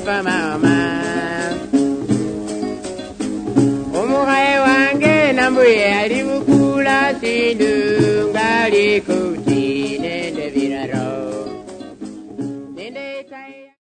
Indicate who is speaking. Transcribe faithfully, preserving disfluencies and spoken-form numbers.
Speaker 1: papa mama omugaye wange nambuye ali bukula sindu ngali kuta